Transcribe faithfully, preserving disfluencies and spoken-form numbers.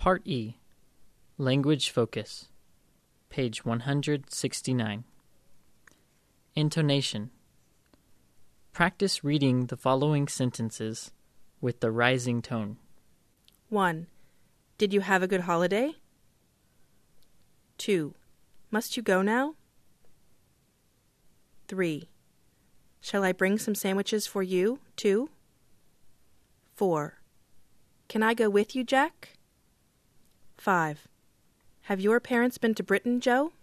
Part E. Language Focus. Page one hundred sixty-nine. Intonation. Practice reading the following sentences with the rising tone. one. Did you have a good holiday? two. Must you go now? three. Shall I bring some sandwiches for you, too? four. Can I go with you, Jack? five. Have your parents been to Britain, Joe?